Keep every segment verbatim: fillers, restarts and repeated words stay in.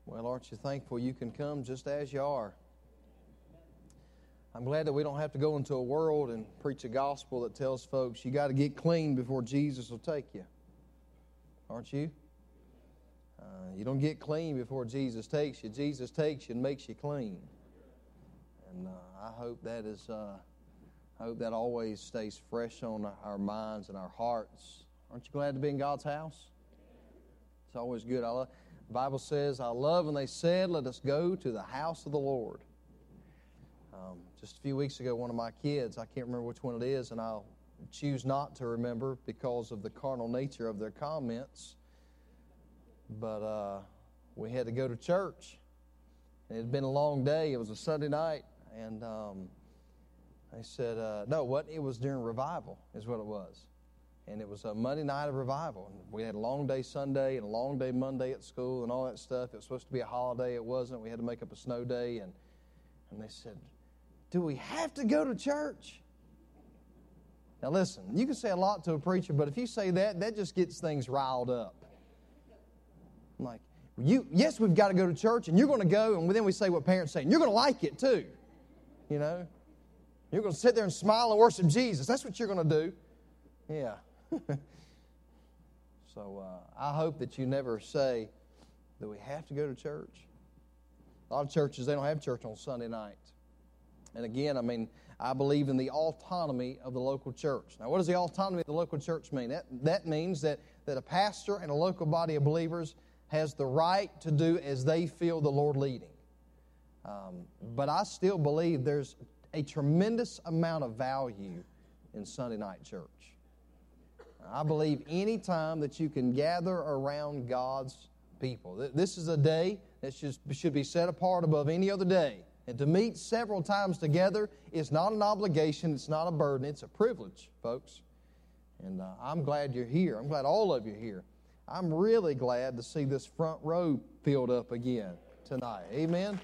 Well, aren't you thankful you can come just as you are? I'm glad that we don't have to go into a world and preach a gospel that tells folks you got to get clean before Jesus will take you. Aren't you? Uh, you don't get clean before Jesus takes you. Jesus takes you and makes you clean. And uh, I hope that is, uh, I hope that always stays fresh on our minds and our hearts. Aren't you glad to be in God's house? It's always good. I love, the Bible says, I love when they said, let us go to the house of the Lord. Um, just a few weeks ago, one of my kids, I can't remember which one it is, and I'll choose not to remember because of the carnal nature of their comments, but uh, we had to go to church. It had been a long day. It was a Sunday night, and um, they said, uh, no, what? It was during revival is what it was. And it was a Monday night of revival. And we had a long day Sunday and a long day Monday at school and all that stuff. It was supposed to be a holiday. It wasn't. We had to make up a snow day. And, and they said, do we have to go to church? Now listen, you can say a lot to a preacher, but if you say that, that just gets things riled up. I'm like, you, yes, we've got to go to church, and you're going to go, and then we say what parents say, and you're going to like it too. You know? You're going to sit there and smile and worship Jesus. That's what you're going to do. Yeah. So uh, I hope that you never say that we have to go to church. A lot of churches, they don't have church on Sunday night. And again, I mean, I believe in the autonomy of the local church. Now, what does the autonomy of the local church mean? That, that means that, that a pastor and a local body of believers has the right to do as they feel the Lord leading. Um, but I still believe there's a tremendous amount of value in Sunday night church. I believe any time that you can gather around God's people. This is a day that should, should be set apart above any other day. And to meet several times together is not an obligation, it's not a burden, it's a privilege, folks. And uh, I'm glad you're here. I'm glad all of you are here. I'm really glad to see this front row filled up again tonight. Amen?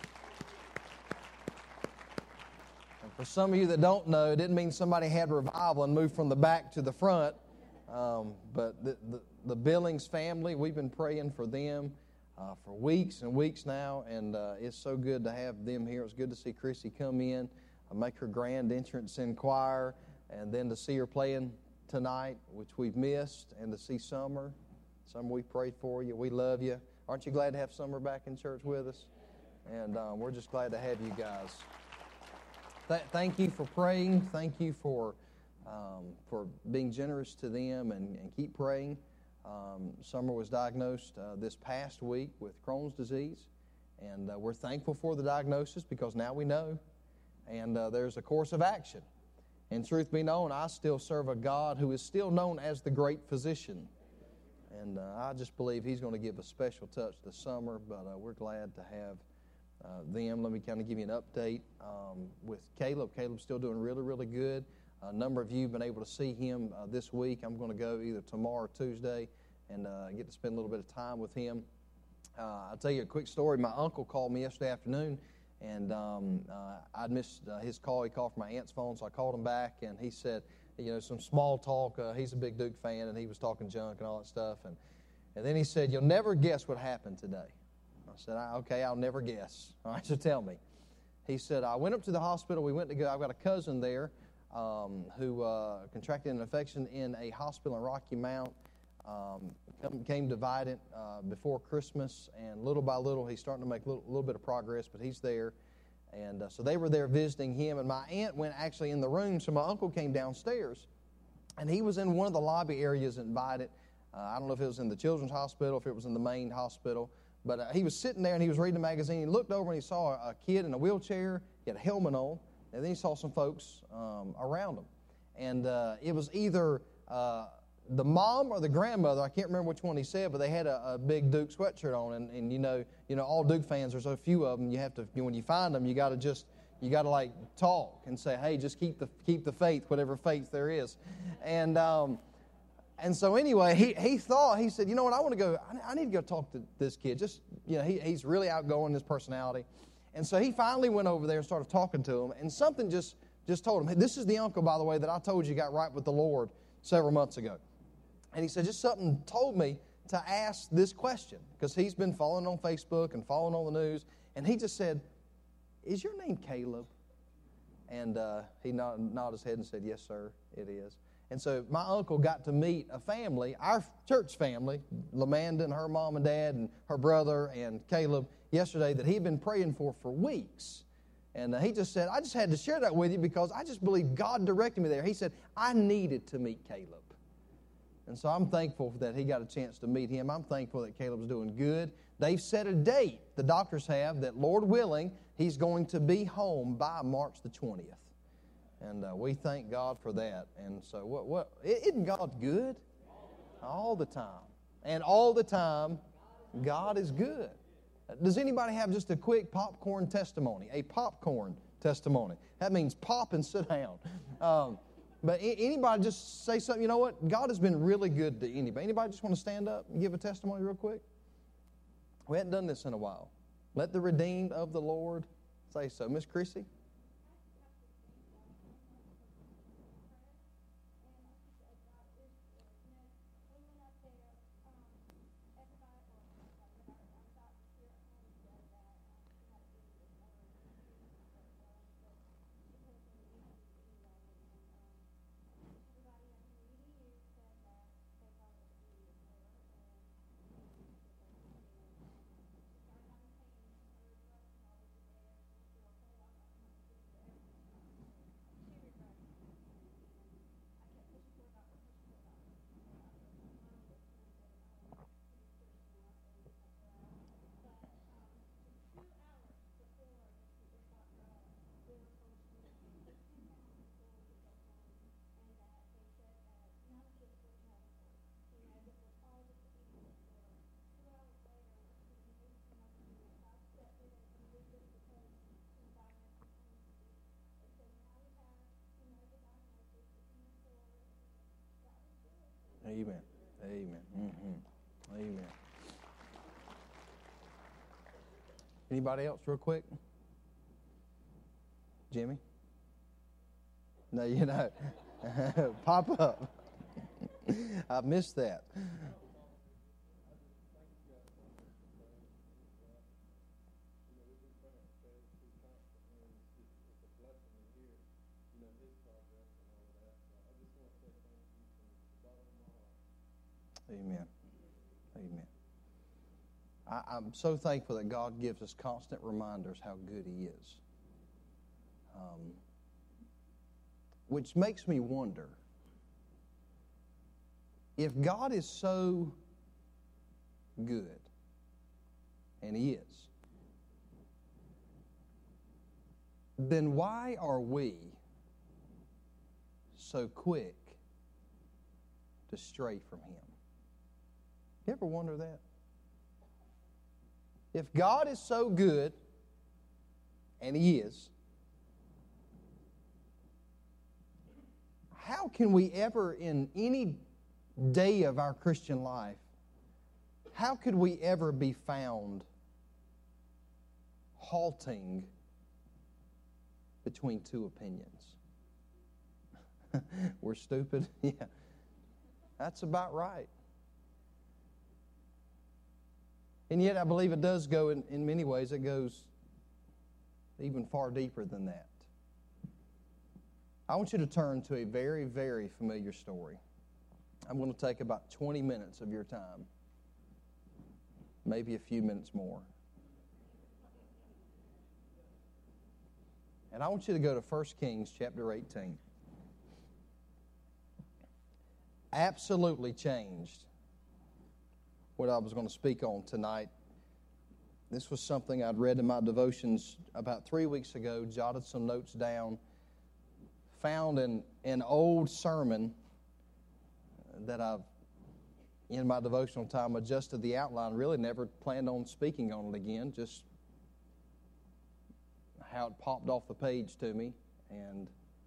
And for some of you that don't know, it didn't mean somebody had revival and moved from the back to the front. Um, but the, the, the Billings family, we've been praying for them uh, for weeks and weeks now, and uh, it's so good to have them here. It's good to see Chrissy come in, uh, make her grand entrance in choir, and then to see her playing tonight, which we've missed, and to see Summer. Summer, we prayed for you. We love you. Aren't you glad to have Summer back in church with us? And um, we're just glad to have you guys. Th- thank you for praying. Thank you for Um, for being generous to them, and, and keep praying. Um, Summer was diagnosed uh, this past week with Crohn's disease, and uh, we're thankful for the diagnosis because now we know, and uh, there's a course of action. And truth be known, I still serve a God who is still known as the great physician, and uh, I just believe He's going to give a special touch this summer, but uh, we're glad to have uh, them. Let me kind of give you an update um, with Caleb. Caleb's still doing really, really good. A number of you have been able to see him uh, this week. I'm going to go either tomorrow or Tuesday and uh, get to spend a little bit of time with him. Uh, I'll tell you a quick story. My uncle called me yesterday afternoon, and um, uh, I'd missed uh, his call. He called from my aunt's phone, so I called him back, and he said, you know, some small talk. Uh, he's a big Duke fan, and he was talking junk and all that stuff. And, and then he said, you'll never guess what happened today. I said, okay, I'll never guess. All right, so tell me. He said, I went up to the hospital. We went to go. I've got a cousin there. Um, who uh, contracted an infection in a hospital in Rocky Mount, um, came divided uh, before Christmas, and little by little he's starting to make a little, little bit of progress, but he's there. And uh, so they were there visiting him, and my aunt went actually in the room, so my uncle came downstairs, and he was in one of the lobby areas invited. Uh, I don't know if it was in the children's hospital, if it was in the main hospital, but uh, he was sitting there, and he was reading a magazine. He looked over, and he saw a, a kid in a wheelchair. He had a helmet on. And then he saw some folks um, around him. And uh, it was either uh, the mom or the grandmother, I can't remember which one he said, but they had a, a big Duke sweatshirt on. And, and you know, you know, all Duke fans, there's so few of them, you have to, when you find them, you got to just, you got to like talk and say, hey, just keep the keep the faith, whatever faith there is. And um, and so anyway, he, he thought, he said, you know what, I want to go, I, I need to go talk to this kid. Just, you know, he, he's really outgoing, his personality. And so he finally went over there and started talking to him, and something just, just told him, hey, this is the uncle, by the way, that I told you got right with the Lord several months ago. And he said, just something told me to ask this question, because he's been following on Facebook and following on the news, and he just said, "Is your name Caleb?" And uh, he nodded, nodded his head and said, "Yes, sir, it is." And so my uncle got to meet a family, our church family, Lamanda and her mom and dad and her brother and Caleb, yesterday, that he'd been praying for for weeks. And uh, he just said, "I just had to share that with you because I just believe God directed me there." He said, "I needed to meet Caleb." And so I'm thankful that he got a chance to meet him. I'm thankful that Caleb's doing good. They've set a date, the doctors have, that Lord willing, he's going to be home by March the twentieth. And uh, we thank God for that. And so what, what, isn't God good? All the time. And all the time, God is good. Does anybody have just a quick popcorn testimony? A popcorn testimony. That means pop and sit down. Um, but anybody just say something, you know what? God has been really good to anybody. Anybody just want to stand up and give a testimony real quick? We hadn't done this in a while. Let the redeemed of the Lord say so. Miss Chrissy? Amen. Amen. Mm-hmm. Amen. Anybody else real quick? Jimmy? No, you know. Pop up. I missed that. Amen. Amen. I, I'm so thankful that God gives us constant reminders how good He is. Um, which makes me wonder, if God is so good, and He is, then why are we so quick to stray from Him? You ever wonder that? If God is so good, and He is, how can we ever, in any day of our Christian life, how could we ever be found halting between two opinions? We're stupid? Yeah. That's about right. And yet I believe it does go, in, in many ways, it goes even far deeper than that. I want you to turn to a very, very familiar story. I'm going to take about twenty minutes of your time, maybe a few minutes more. And I want you to go to First Kings chapter eighteen. Absolutely changed what I was going to speak on tonight. This was something I'd read in my devotions about three weeks ago, jotted some notes down, found an, an old sermon that I've, in my devotional time, adjusted the outline. Really never planned on speaking on it again, just how it popped off the page to me. And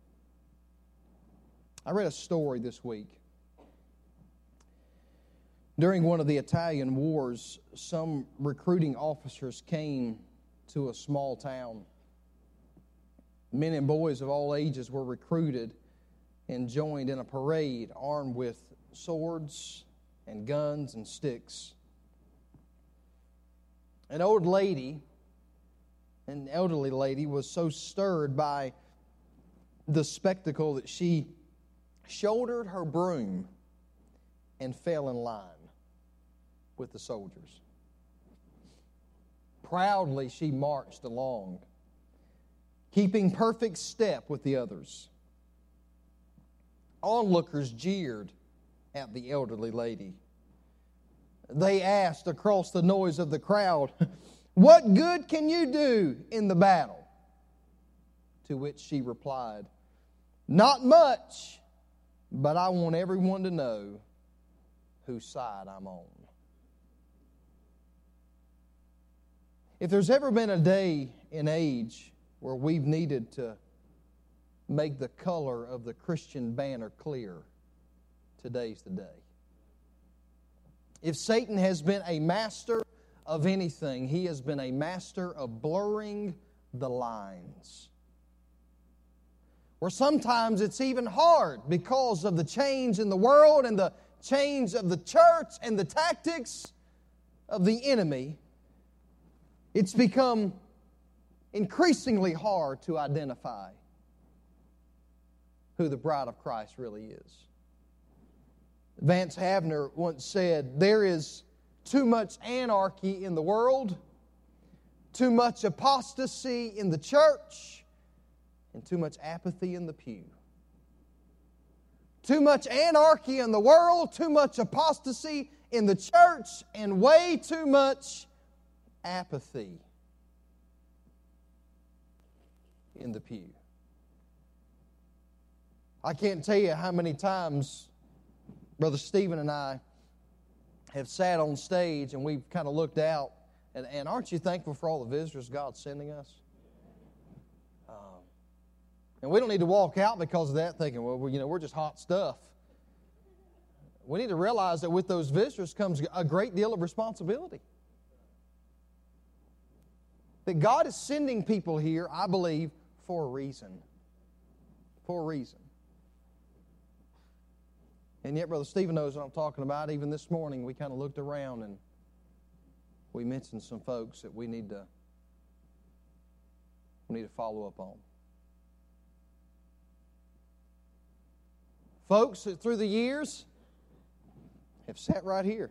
I read a story this week. During one of the Italian wars, some recruiting officers came to a small town. Men and boys of all ages were recruited and joined in a parade armed with swords and guns and sticks. An old lady, an elderly lady, was so stirred by the spectacle that she shouldered her broom and fell in line with the soldiers. Proudly she marched along, keeping perfect step with the others. Onlookers jeered at the elderly lady. They asked across the noise of the crowd, "What good can you do in the battle?" To which she replied, "Not much, but I want everyone to know whose side I'm on." If there's ever been a day and age where we've needed to make the color of the Christian banner clear, today's the day. If Satan has been a master of anything, he has been a master of blurring the lines. Where sometimes it's even hard because of the change in the world and the change of the church and the tactics of the enemy. It's become increasingly hard to identify who the bride of Christ really is. Vance Havner once said, "There is too much anarchy in the world, too much apostasy in the church, and too much apathy in the pew." Too much anarchy in the world, too much apostasy in the church, and way too much apathy in the pew. I can't tell you how many times Brother Stephen and I have sat on stage and we've kind of looked out, and, and aren't you thankful for all the visitors God's sending us? Um, and we don't need to walk out because of that thinking, well, you know, we're just hot stuff. We need to realize that with those visitors comes a great deal of responsibility. That God is sending people here, I believe, for a reason. For a reason. And yet, Brother Stephen knows what I'm talking about. Even this morning, we kind of looked around and we mentioned some folks that we need to we need to follow up on. Folks that through the years have sat right here.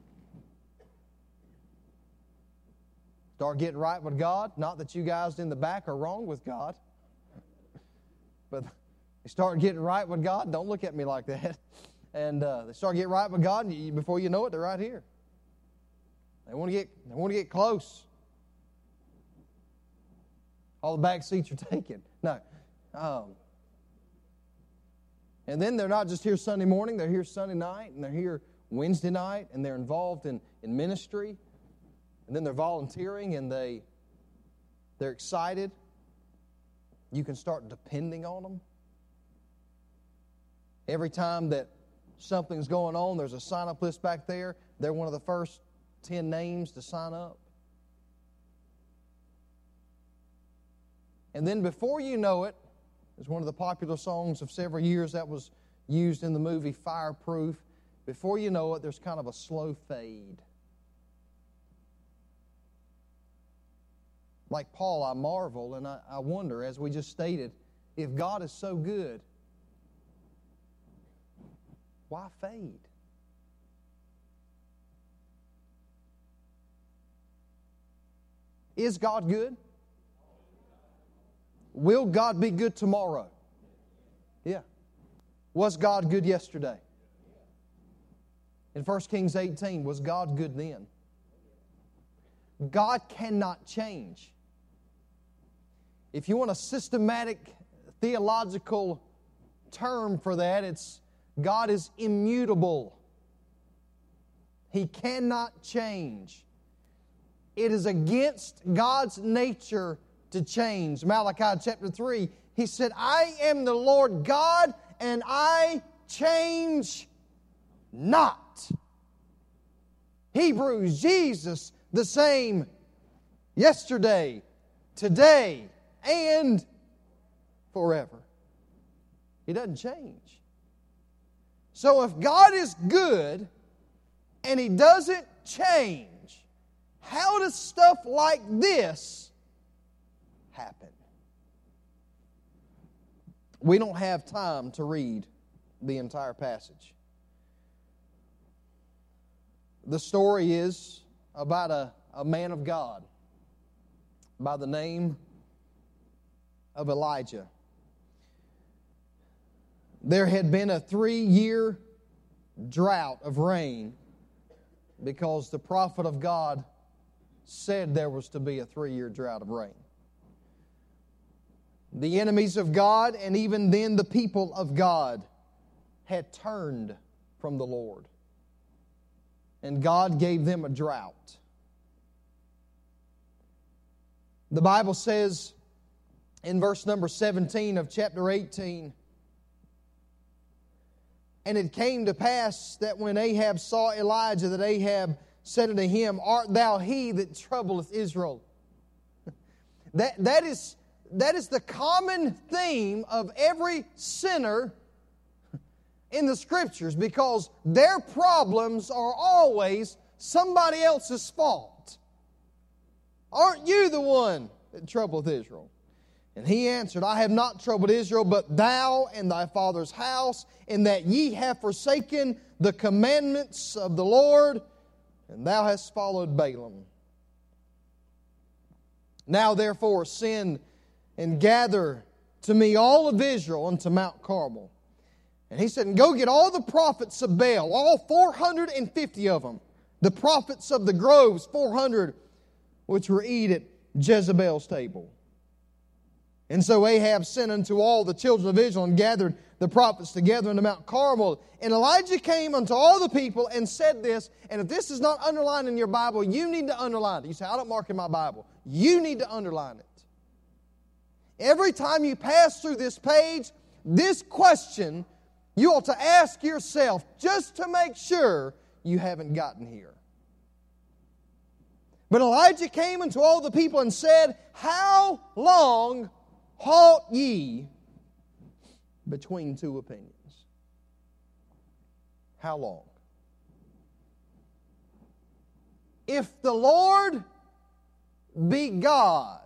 Start getting right with God. Not that you guys in the back are wrong with God, but they start getting right with God. Don't look at me like that. And uh, they start getting right with God, and you, before you know it, they're right here. They want to get, they want to get close. All the back seats are taken. No. Um, and then they're not just here Sunday morning, they're here Sunday night, and they're here Wednesday night, and they're involved in, in ministry. And then they're volunteering, and they, they're excited. You can start depending on them. Every time that something's going on, there's a sign-up list back there. They're one of the first ten names to sign up. And then before you know it, it's one of the popular songs of several years that was used in the movie Fireproof. Before you know it, there's kind of a slow fade. Like Paul, I marvel and I, I wonder, as we just stated, if God is so good, why fade? Is God good? Will God be good tomorrow? Yeah. Was God good yesterday? In First Kings eighteen, was God good then? God cannot change. If you want a systematic theological term for that, it's God is immutable. He cannot change. It is against God's nature to change. Malachi chapter three, He said, I am the Lord God, and I change not. Hebrews, Jesus, the same yesterday, today, and forever. He doesn't change. So if God is good, and He doesn't change, how does stuff like this happen? We don't have time to read the entire passage. The story is about a, a man of God by the name of Elijah. There had been a three-year drought of rain because the prophet of God said there was to be a three-year drought of rain. The enemies of God, and even then the people of God, had turned from the Lord. And God gave them a drought. The Bible says in verse number seventeen of chapter eighteen, "And it came to pass that when Ahab saw Elijah, that Ahab said unto him, Art thou he that troubleth Israel?" That, that, is, that is the common theme of every sinner in the Scriptures, because their problems are always somebody else's fault. Aren't you the one that troubleth Israel? And he answered, I have not troubled Israel, but thou and thy father's house, in that ye have forsaken the commandments of the Lord, and thou hast followed Balaam. Now therefore send and gather to me all of Israel unto Mount Carmel. And he said, and go get all the prophets of Baal, all four hundred fifty of them. The prophets of the groves, four hundred, which were eat at Jezebel's table. And so Ahab sent unto all the children of Israel and gathered the prophets together unto Mount Carmel. And Elijah came unto all the people and said this, and if this is not underlined in your Bible, you need to underline it. You say, I don't mark in my Bible. You need to underline it. Every time you pass through this page, this question you ought to ask yourself just to make sure you haven't gotten here. But Elijah came unto all the people and said, How long halt ye between two opinions? How long? If the Lord be God,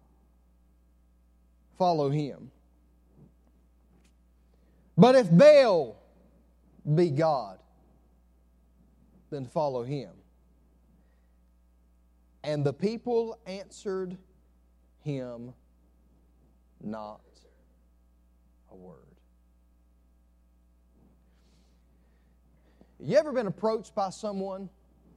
follow Him. But if Baal be God, then follow him. And the people answered him not a word. You ever been approached by someone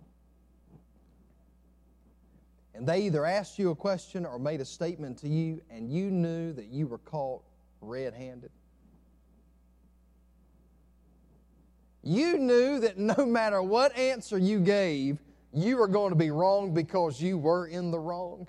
and they either asked you a question or made a statement to you and you knew that you were caught red-handed? You knew that no matter what answer you gave, you were going to be wrong because you were in the wrong.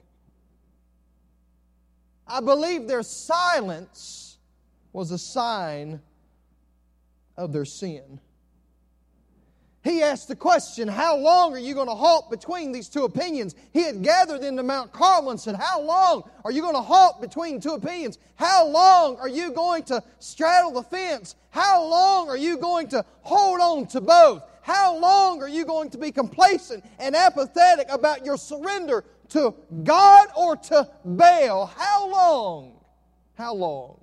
I believe their silence was a sign of their sin. He asked the question, how long are you going to halt between these two opinions? He had gathered into Mount Carmel and said, how long are you going to halt between two opinions? How long are you going to straddle the fence? How long are you going to hold on to both? How long are you going to be complacent and apathetic about your surrender to God or to Baal? How long? How long?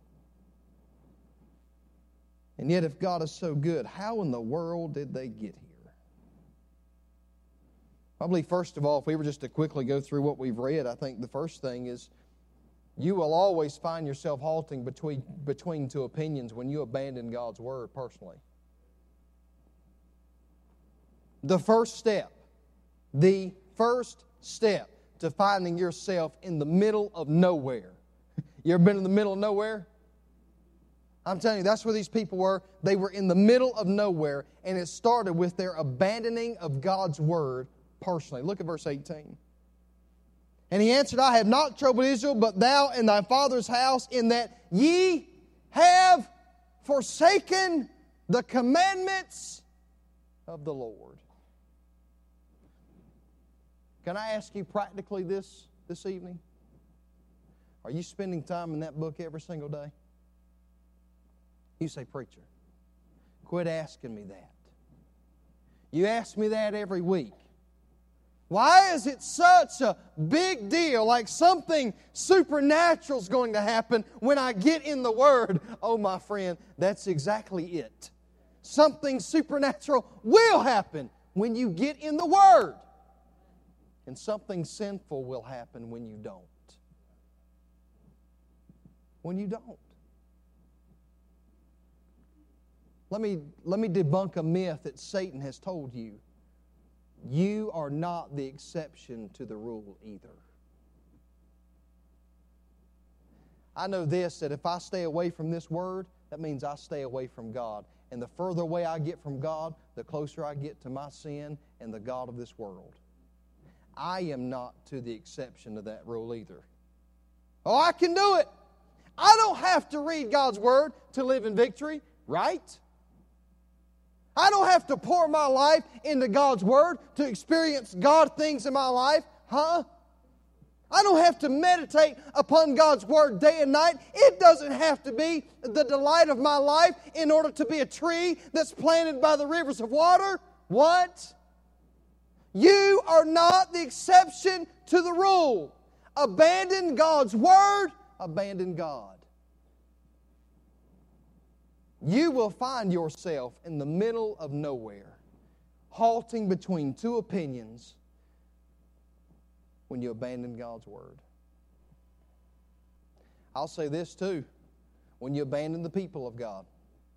And yet, if God is so good, how in the world did they get here? Probably, first of all, if we were just to quickly go through what we've read, I think the first thing is you will always find yourself halting between, between two opinions when you abandon God's Word personally. The first step, the first step to finding yourself in the middle of nowhere. You ever been in the middle of nowhere? I'm telling you, that's where these people were. They were in the middle of nowhere, and it started with their abandoning of God's Word personally. Look at verse eighteen. And he answered, I have not troubled Israel, but thou and thy father's house, in that ye have forsaken the commandments of the Lord. Can I ask you practically this this evening? Are you spending time in that book every single day? You say, preacher, quit asking me that. You ask me that every week. Why is it such a big deal, like something supernatural is going to happen when I get in the Word? Oh, my friend, that's exactly it. Something supernatural will happen when you get in the Word. And something sinful will happen when you don't. When you don't. Let me, let me debunk a myth that Satan has told you. You are not the exception to the rule either. I know this, that if I stay away from this Word, that means I stay away from God. And the further away I get from God, the closer I get to my sin and the God of this world. I am not to the exception to that rule either. Oh, I can do it. I don't have to read God's Word to live in victory, right? I don't have to pour my life into God's Word to experience God things in my life, huh? I don't have to meditate upon God's Word day and night. It doesn't have to be the delight of my life in order to be a tree that's planted by the rivers of water. What? You are not the exception to the rule. Abandon God's Word, abandon God. You will find yourself in the middle of nowhere, halting between two opinions when you abandon God's Word. I'll say this too, when you abandon the people of God.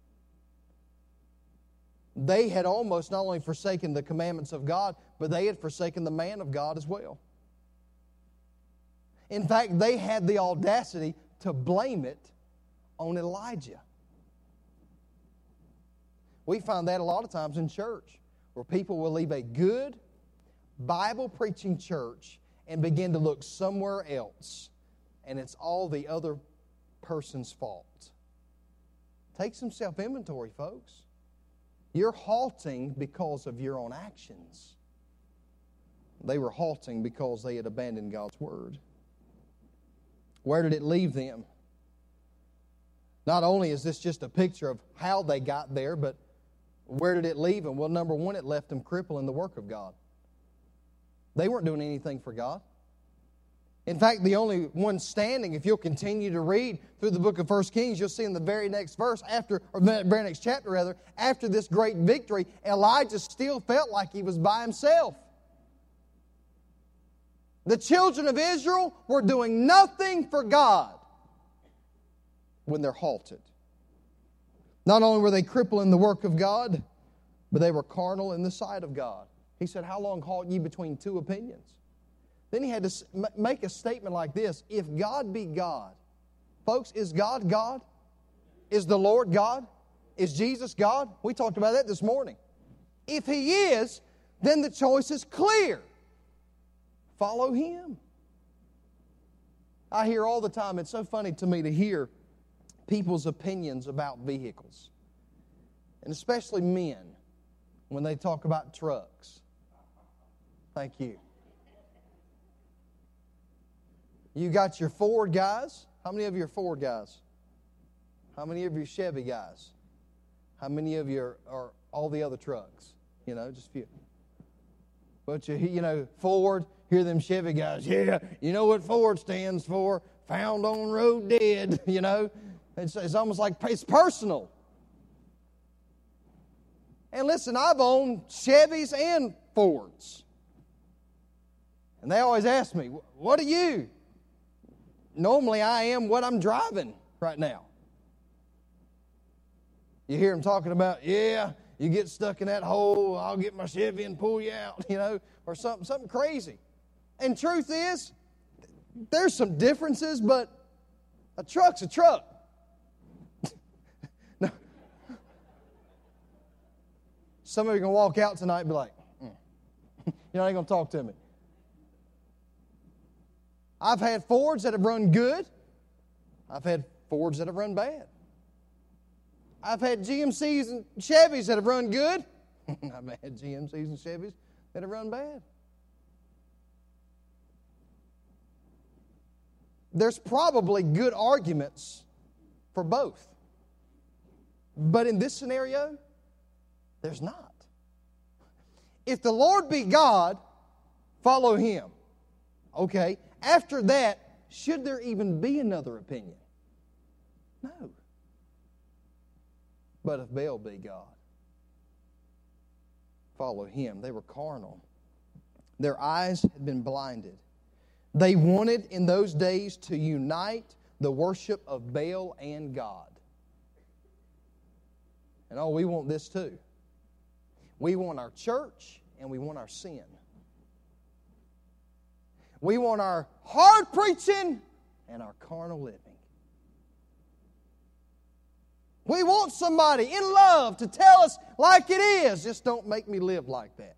They had almost not only forsaken the commandments of God, but they had forsaken the man of God as well. In fact, they had the audacity to blame it on Elijah. We find that a lot of times in church, where people will leave a good, Bible-preaching church and begin to look somewhere else, and it's all the other person's fault. Take some self-inventory, folks. You're halting because of your own actions. They were halting because they had abandoned God's Word. Where did it leave them? Not only is this just a picture of how they got there, but where did it leave them? Well, number one, it left them crippling the work of God. They weren't doing anything for God. In fact, the only one standing, if you'll continue to read through the book of First Kings, you'll see in the very next verse, after, or the very next chapter rather, after this great victory, Elijah still felt like he was by himself. The children of Israel were doing nothing for God when they're halted. Not only were they crippling the work of God, but they were carnal in the sight of God. He said, how long halt ye between two opinions? Then he had to make a statement like this. If God be God, folks, is God God? Is the Lord God? Is Jesus God? We talked about that this morning. If He is, then the choice is clear. Follow Him. I hear all the time, it's so funny to me to hear people's opinions about vehicles. And especially men, when they talk about trucks. Thank you. You got your Ford guys. How many of you are Ford guys? How many of you are Chevy guys? How many of you are, are all the other trucks? You know, just a few. But you, you know, Ford, hear them Chevy guys. Yeah, you know what Ford stands for? Found on road dead, you know. It's, it's almost like it's personal. And listen, I've owned Chevys and Fords. And they always ask me, what are you? Normally I am what I'm driving right now. You hear them talking about, yeah, you get stuck in that hole, I'll get my Chevy and pull you out, you know, or something, something crazy. And truth is, there's some differences, but a truck's a truck. No. Some of you are going to walk out tonight and be like, mm. You're not even going to talk to me. I've had Fords that have run good. I've had Fords that have run bad. I've had G M Cs and Chevys that have run good. I've had G M Cs and Chevys that have run bad. There's probably good arguments for both. But in this scenario, there's not. if the Lord be God, follow Him. Okay. After that, should there even be another opinion? No. But if Baal be God, follow him. They were carnal. Their eyes had been blinded. They wanted in those days to unite the worship of Baal and God. And oh, we want this too. We want our church and we want our sin. We want our hard preaching and our carnal living. We want somebody in love to tell us like it is. Just don't make me live like that.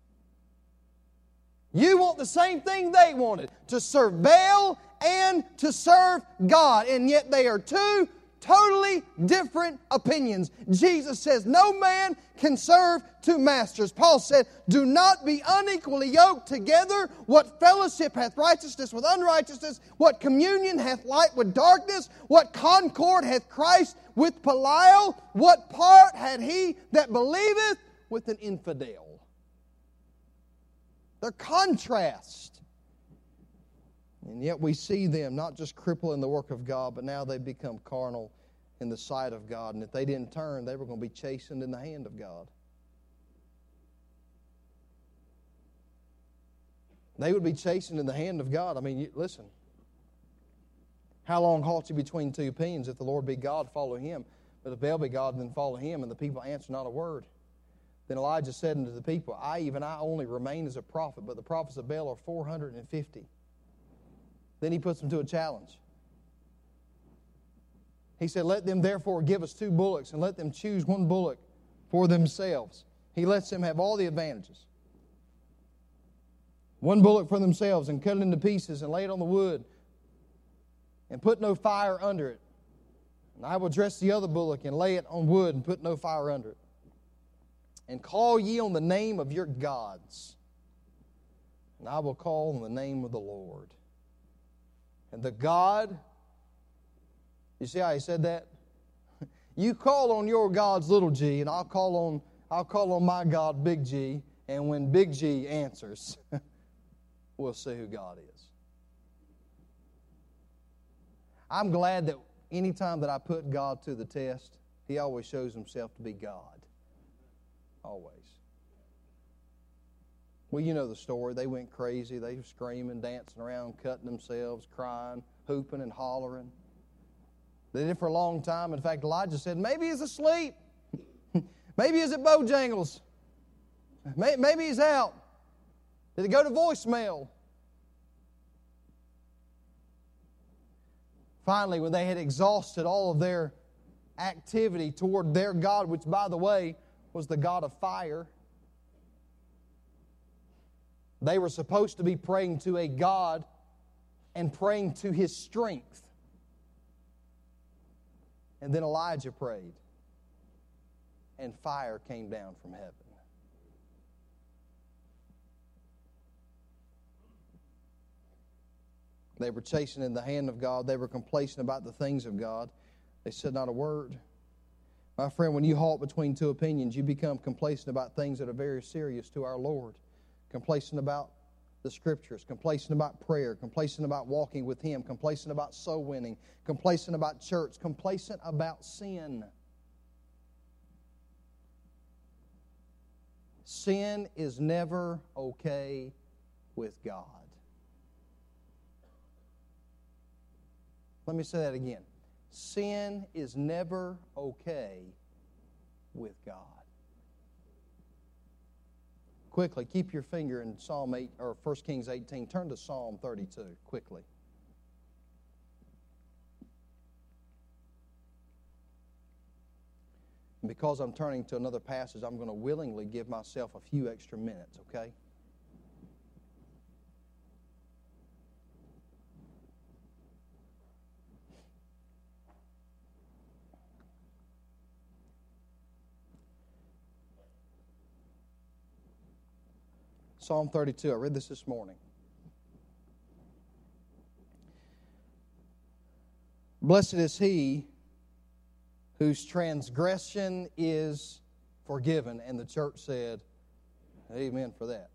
You want the same thing they wanted, to serve Baal and to serve God. And yet they are two totally different opinions. Jesus says no man can serve two masters. Paul said, do not be unequally yoked together. What fellowship hath righteousness with unrighteousness? What communion hath light with darkness? What concord hath Christ with Belial? What part had he that believeth with an infidel? They're contrast. And yet we see them not just crippling the work of God, but now they've become carnal in the sight of God. And if they didn't turn, they were going to be chastened in the hand of God. They would be chastened in the hand of God. I mean, you, listen. How long halt you between two opinions? If the Lord be God, follow Him. But if Baal be God, then follow Him. And the people answer not a word. Then Elijah said unto the people, I, even I, only remain as a prophet, but the prophets of Baal are four hundred fifty. Then he puts them to a challenge. He said, let them therefore give us two bullocks, and let them choose one bullock for themselves. He lets them have all the advantages. One bullock for themselves, and cut it into pieces, and lay it on the wood, and put no fire under it. And I will dress the other bullock, and lay it on wood, and put no fire under it. And call ye on the name of your gods, and I will call on the name of the Lord. And the God, you see how he said that? You call on your God's little g, and I'll call on I'll call on my God, big G, and when big G answers, we'll see who God is. I'm glad that anytime that I put God to the test, He always shows Himself to be God. Always. Well, you know the story. They went crazy. They were screaming, dancing around, cutting themselves, crying, hooping and hollering. They did it for a long time. In fact, Elijah said, maybe he's asleep. Maybe he's at Bojangles. Maybe he's out. Did it go to voicemail? Finally, when they had exhausted all of their activity toward their God, which, by the way, was the God of fire. They were supposed to be praying to a God and praying to His strength. And then Elijah prayed, and fire came down from heaven. They were chasing in the hand of God. They were complacent about the things of God. They said not a word. My friend, when you halt between two opinions, you become complacent about things that are very serious to our Lord. Complacent about the Scriptures, complacent about prayer, complacent about walking with Him, complacent about soul winning, complacent about church, complacent about sin. Sin is never okay with God. Let me say that again. Sin is never okay with God. Quickly, keep your finger in Psalm eight or First Kings eighteen. Turn to Psalm thirty-two quickly. And because I'm turning to another passage, I'm going to willingly give myself a few extra minutes, okay? Psalm thirty-two, I read this this morning. Blessed is he whose transgression is forgiven. And the church said, Amen for that.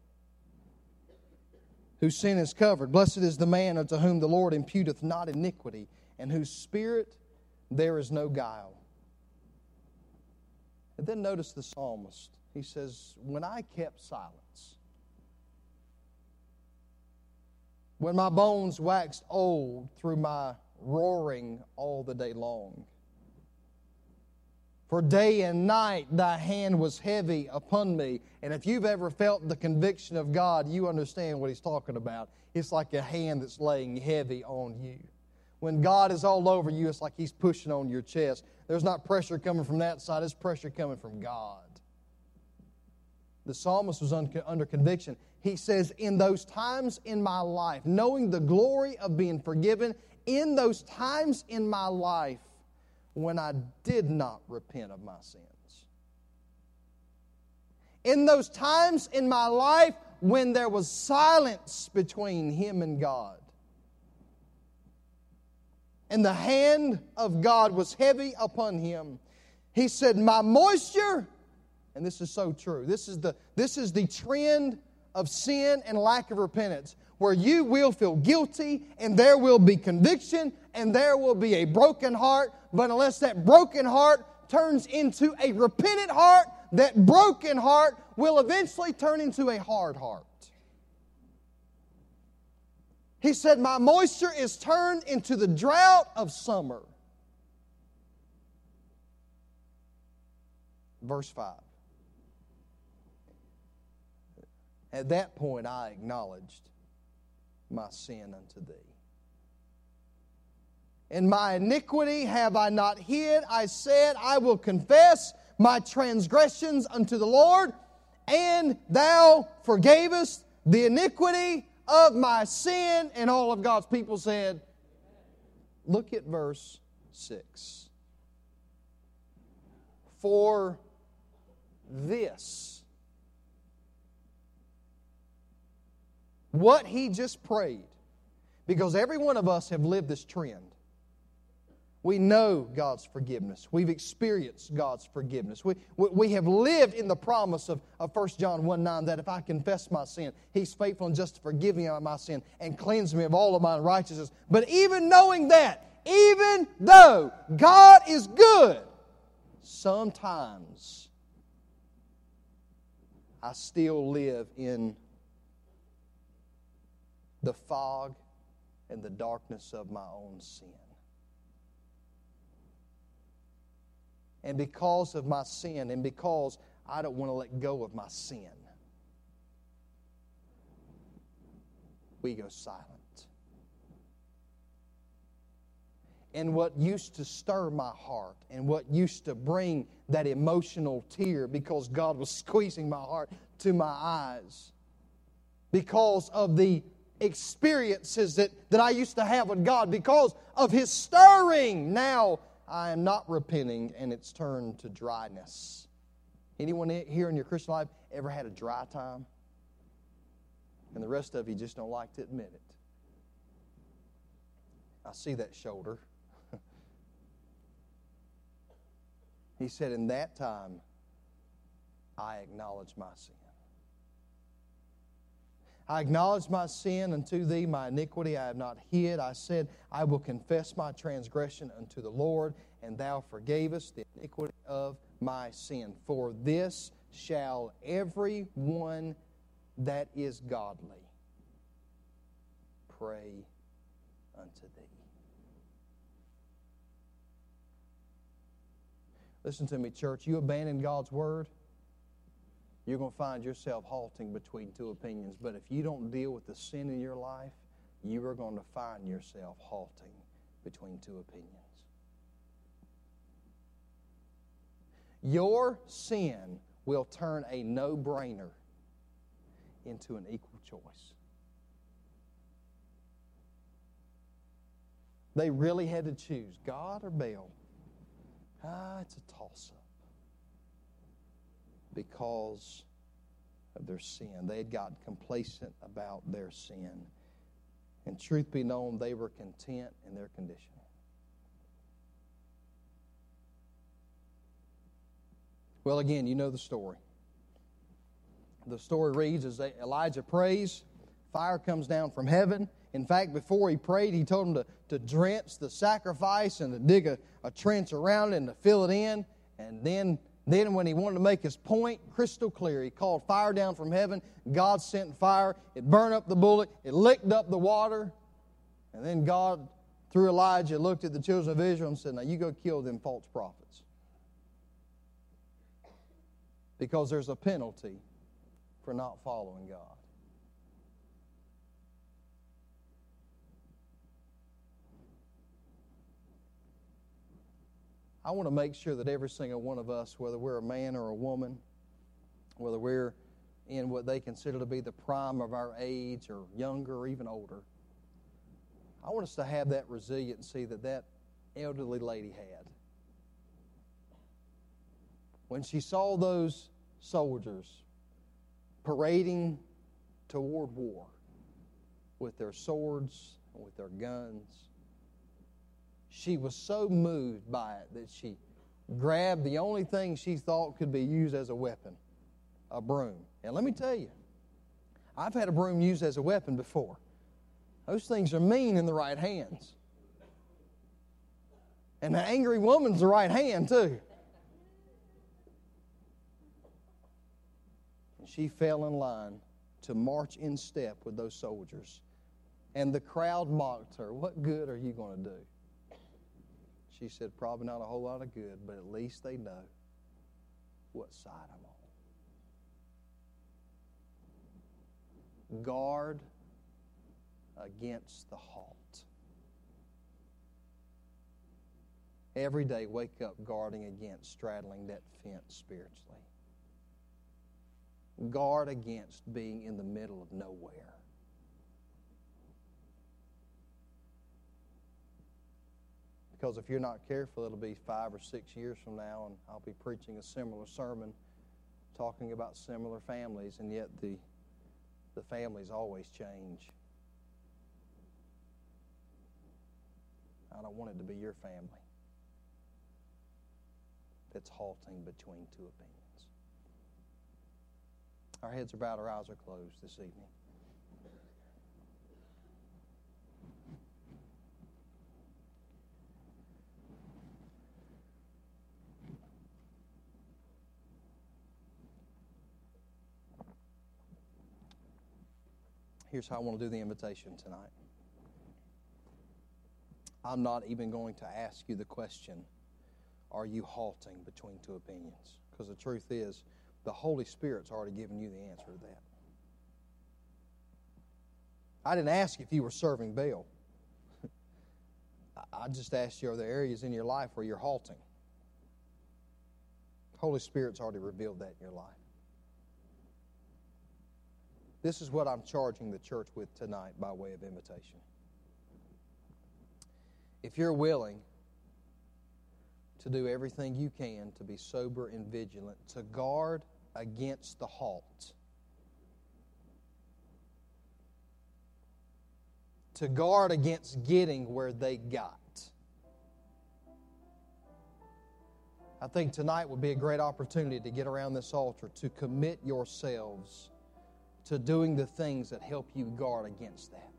Whose sin is covered. Blessed is the man unto whom the Lord imputeth not iniquity, and whose spirit there is no guile. And then notice the psalmist. He says, when I kept silence, when my bones waxed old through my roaring all the day long. For day and night thy hand was heavy upon me. And if you've ever felt the conviction of God, you understand what He's talking about. It's like a hand that's laying heavy on you. When God is all over you, it's like He's pushing on your chest. There's not pressure coming from that side, it's pressure coming from God. The psalmist was under conviction. He says, in those times in my life, knowing the glory of being forgiven, in those times in my life when I did not repent of my sins. In those times in my life when there was silence between him and God. And the hand of God was heavy upon him. He said, my moisture, and this is so true, this is the, this is the trend of sin and lack of repentance, where you will feel guilty and there will be conviction and there will be a broken heart, but unless that broken heart turns into a repentant heart, that broken heart will eventually turn into a hard heart. He said, my moisture is turned into the drought of summer. Verse five. At that point I acknowledged my sin unto thee. And my iniquity have I not hid. I said, I will confess my transgressions unto the Lord, and thou forgavest the iniquity of my sin. And all of God's people said, look at verse six. For this, what he just prayed, because every one of us have lived this trend. We know God's forgiveness. We've experienced God's forgiveness. We, we, we have lived in the promise of, of First John one nine that if I confess my sin, He's faithful and just to forgive me of my sin and cleanse me of all of my unrighteousness. But even knowing that, even though God is good, sometimes I still live in the fog and the darkness of my own sin. And because of my sin, and because I don't want to let go of my sin, we go silent. And what used to stir my heart, and what used to bring that emotional tear because God was squeezing my heart to my eyes, because of the experiences that, that I used to have with God, because of His stirring, now I am not repenting, and it's turned to dryness. Anyone here in your Christian life ever had a dry time? And the rest of you just don't like to admit it. I see that shoulder. He said, in that time, I acknowledge my sin. I acknowledge my sin unto thee, my iniquity I have not hid. I said, I will confess my transgression unto the Lord, and thou forgavest the iniquity of my sin. For this shall every one that is godly pray unto thee. Listen to me, church. You abandon God's word, you're going to find yourself halting between two opinions. But if you don't deal with the sin in your life, you are going to find yourself halting between two opinions. Your sin will turn a no-brainer into an equal choice. They really had to choose God or Baal. Ah, it's a toss-up. Because of their sin. They had gotten complacent about their sin. And truth be known, they were content in their condition. Well, again, you know the story. The story reads, as Elijah prays, fire comes down from heaven. In fact, before he prayed, he told him to, to drench the sacrifice and to dig a, a trench around it and to fill it in. And then, then when he wanted to make his point crystal clear, he called fire down from heaven. God sent fire. It burned up the bullock. It licked up the water. And then God, through Elijah, looked at the children of Israel and said, now you go kill them false prophets. Because there's a penalty for not following God. I want to make sure that every single one of us, whether we're a man or a woman, whether we're in what they consider to be the prime of our age or younger or even older, I want us to have that resiliency that that elderly lady had. When she saw those soldiers parading toward war with their swords and with their guns, she was so moved by it that she grabbed the only thing she thought could be used as a weapon, a broom. And let me tell you, I've had a broom used as a weapon before. Those things are mean in the right hands. And the angry woman's the right hand, too. And she fell in line to march in step with those soldiers. And the crowd mocked her. What good are you going to do? She said, probably not a whole lot of good, but at least they know what side I'm on. Guard against the halt. Every day, wake up guarding against straddling that fence spiritually. Guard against being in the middle of nowhere. Because if you're not careful, it'll be five or six years from now, and I'll be preaching a similar sermon, talking about similar families, and yet the, the families always change. I don't want it to be your family that's halting between two opinions. Our heads are bowed, our eyes are closed this evening. Here's how I want to do the invitation tonight. I'm not even going to ask you the question, are you halting between two opinions? Because the truth is, the Holy Spirit's already given you the answer to that. I didn't ask if you were serving Baal. I just asked you, are there areas in your life where you're halting? The Holy Spirit's already revealed that in your life. This is what I'm charging the church with tonight by way of invitation. If you're willing to do everything you can to be sober and vigilant, to guard against the halt, to guard against getting where they got, I think tonight would be a great opportunity to get around this altar, to commit yourselves to doing the things that help you guard against that.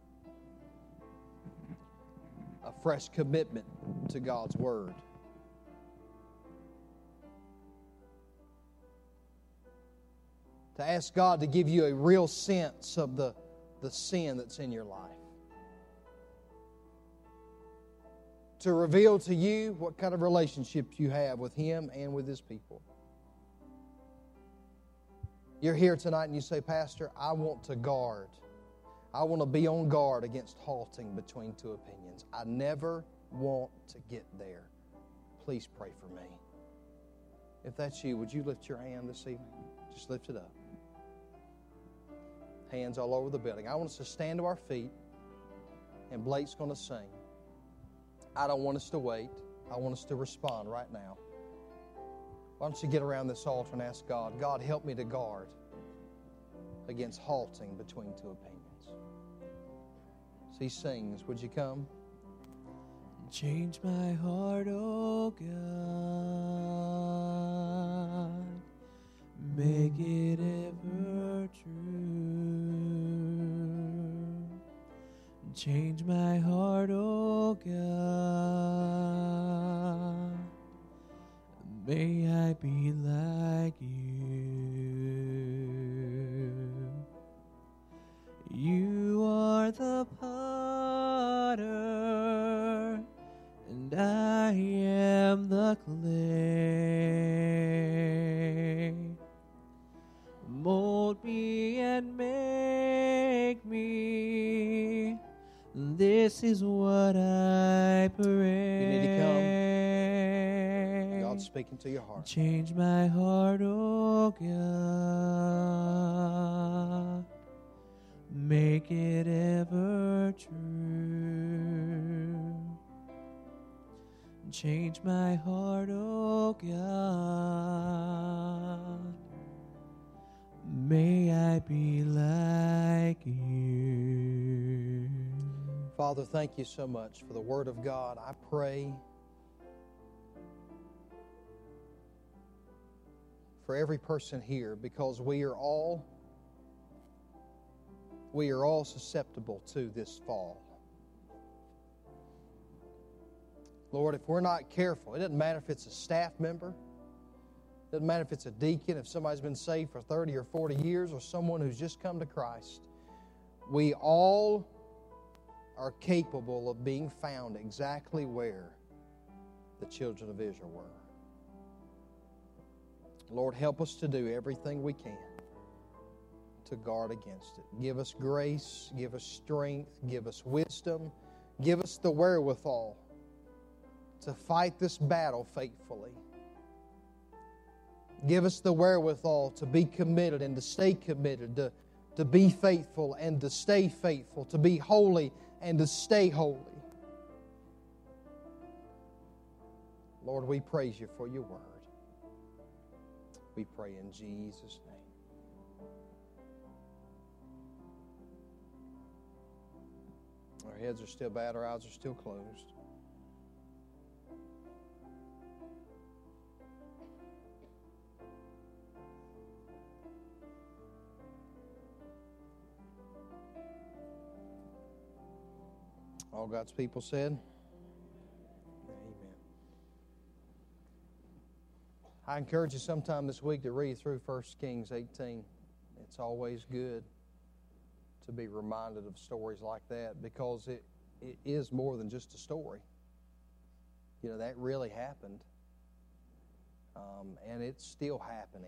A fresh commitment to God's Word. To ask God to give you a real sense of the, the sin that's in your life. To reveal to you what kind of relationship you have with Him and with His people. You're here tonight and you say, Pastor, I want to guard. I want to be on guard against halting between two opinions. I never want to get there. Please pray for me. If that's you, would you lift your hand this evening? Just lift it up. Hands all over the building. I want us to stand to our feet, and Blake's going to sing. I don't want us to wait. I want us to respond right now. Why don't you get around this altar and ask God, God, help me to guard against halting between two opinions. As He sings, would you come? Change my heart, oh God. make it ever true. Change my heart, oh God. May I be like you. You are the potter, and I am the clay. Mold me and make me. This is what I pray. You need to come. God's speaking to your heart. Change my heart, oh God. Make it ever true. Change my heart, oh God. May I be like you. Father, thank you so much for the Word of God. I pray for every person here, because we are all we are all susceptible to this fall. Lord, if we're not careful, it doesn't matter if it's a staff member, it doesn't matter if it's a deacon, if somebody's been saved for thirty or forty years, or someone who's just come to Christ, we all are capable of being found exactly where the children of Israel were. Lord, help us to do everything we can to guard against it. Give us grace, give us strength, give us wisdom, give us the wherewithal to fight this battle faithfully. Give us the wherewithal to be committed and to stay committed, to, to be faithful and to stay faithful, to be holy and to stay holy. Lord, we praise you for your word. We pray in Jesus' name. Our heads are still bowed, our eyes are still closed. All God's people said, amen. I encourage you sometime this week to read through First Kings eighteen. It's always good to be reminded of stories like that, because it, it is more than just a story. You know, that really happened. Um, and it's still happening.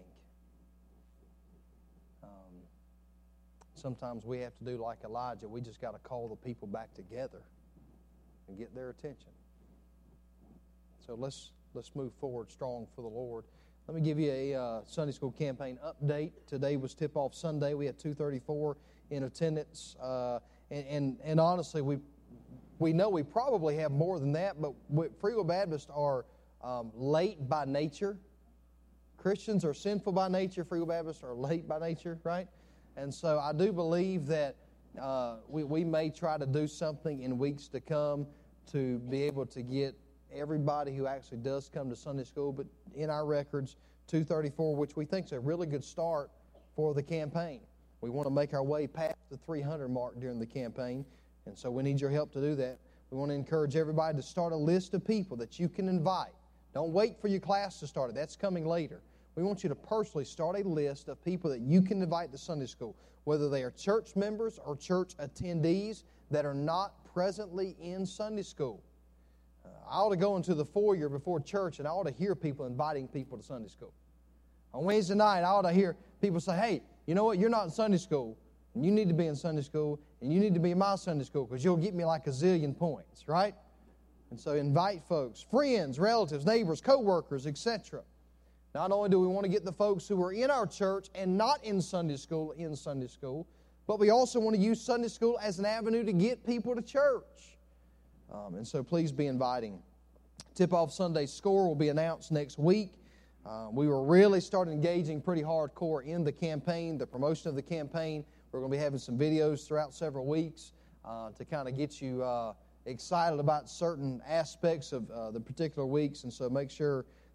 Um, sometimes we have to do like Elijah. We just got to call the people back together and get their attention. So let's let's move forward strong for the Lord. Let me give you a uh, Sunday School campaign update. Today was Tip-Off Sunday. We had two thirty-four in attendance, uh, and, and and honestly, we we know we probably have more than that. But we, Free Will Baptists are um, late by nature. Christians are sinful by nature. Free Will Baptists are late by nature, right? And so I do believe that uh, we we may try to do something in weeks to come to be able to get everybody who actually does come to Sunday school. But in our records, two thirty-four, which we think is a really good start for the campaign. We want to make our way past the three hundred mark during the campaign, and so we need your help to do that. We want to encourage everybody to start a list of people that you can invite. Don't wait for your class to start it. That's coming later. We want you to personally start a list of people that you can invite to Sunday school, whether they are church members or church attendees that are not presently in Sunday school. Uh, I ought to go into the foyer before church, and I ought to hear people inviting people to Sunday school. On Wednesday night, I ought to hear people say, hey, you know what, you're not in Sunday school, and you need to be in Sunday school, and you need to be in my Sunday school, because you'll get me like a zillion points, right? And so invite folks, friends, relatives, neighbors, co-workers, et cetera. Not only do we want to get the folks who are in our church and not in Sunday school in Sunday school, but we also want to use Sunday school as an avenue to get people to church. Um, and so please be inviting. Tip-Off Sunday score will be announced next week. Uh, we were really starting engaging pretty hardcore in the campaign, the promotion of the campaign. We're going to be having some videos throughout several weeks uh, to kind of get you uh, excited about certain aspects of uh, the particular weeks. And so make sure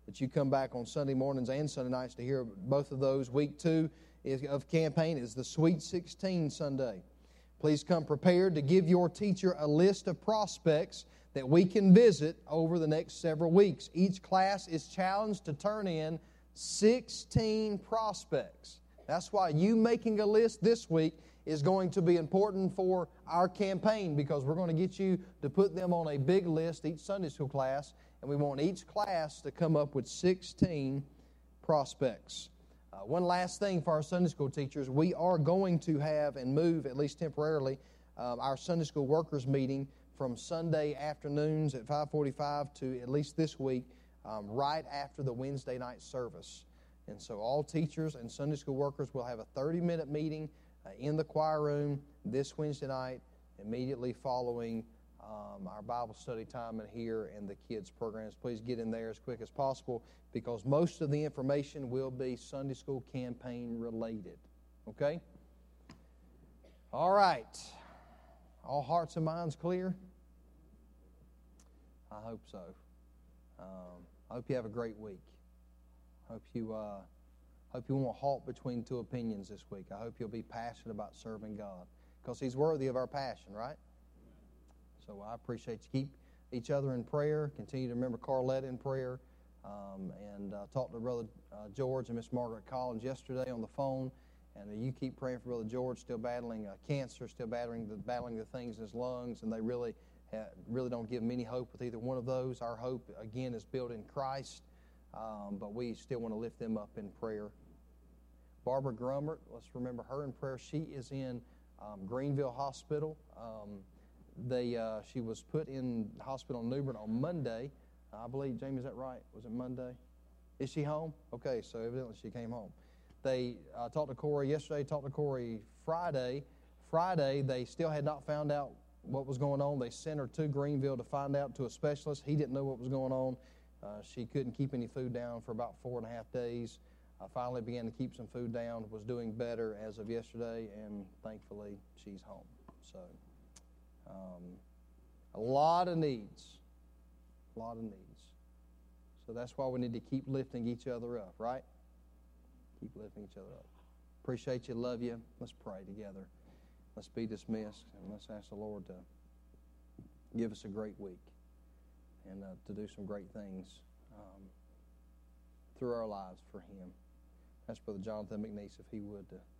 that you come back on Sunday mornings and Sunday nights to hear both of those. Week two is, of campaign is the Sweet sixteen Sunday. Please come prepared to give your teacher a list of prospects that we can visit over the next several weeks. Each class is challenged to turn in sixteen prospects. That's why you making a list this week is going to be important for our campaign, because we're going to get you to put them on a big list, each Sunday school class, and we want each class to come up with sixteen prospects. Uh, one last thing for our Sunday school teachers, we are going to have and move, at least temporarily, um, our Sunday school workers meeting from Sunday afternoons at five forty-five to, at least this week, um, right after the Wednesday night service. And so all teachers and Sunday school workers will have a thirty-minute meeting uh, in the choir room this Wednesday night, immediately following um, our Bible study time in here and the kids' programs. Please get in there as quick as possible, because most of the information will be Sunday school campaign related. Okay? All right. All hearts and minds clear? I hope so. Um, I hope you have a great week. I hope you uh, hope you won't halt between two opinions this week. I hope you'll be passionate about serving God, because He's worthy of our passion, right? So I appreciate you. Keep each other in prayer. Continue to remember Carletta in prayer. Um, and uh, talked to Brother uh, George and Miss Margaret Collins yesterday on the phone. And uh, you keep praying for Brother George, still battling uh, cancer, still battling the, battling the things in his lungs. And they really, ha- really don't give him any hope with either one of those. Our hope, again, is built in Christ. Um, but we still want to lift them up in prayer. Barbara Grummert, let's remember her in prayer. She is in um, Greenville Hospital. Um, They, uh, she was put in the hospital in New Bern on Monday. I believe, Jamie, is that right? Was it Monday? Is she home? Okay, so evidently she came home. They uh, talked to Corey yesterday, talked to Corey Friday. Friday, they still had not found out what was going on. They sent her to Greenville to find out, to a specialist. He didn't know what was going on. Uh, she couldn't keep any food down for about four and a half days. Uh, finally began to keep some food down, was doing better as of yesterday, and thankfully she's home. So... Um, a lot of needs. A lot of needs. So that's why we need to keep lifting each other up, right? Keep lifting each other up. Appreciate you. Love you. Let's pray together. Let's be dismissed, and let's ask the Lord to give us a great week and uh, to do some great things um, through our lives for Him. Ask Brother Jonathan McNeese if he would to